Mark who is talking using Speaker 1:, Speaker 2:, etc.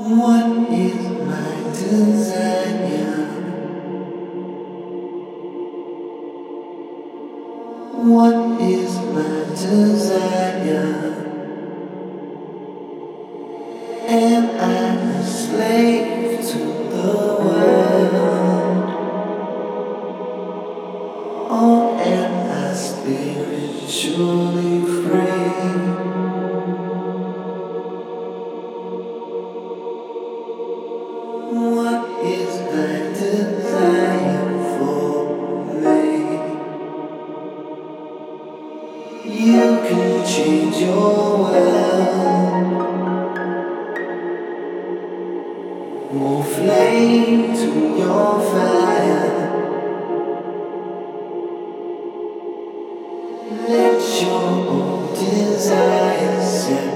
Speaker 1: What is my desire? What is my desire? Am I a slave to the world? Or am I spiritually free? What is thy desire for me? You can change your world. More flame to your fire. Let your own desires set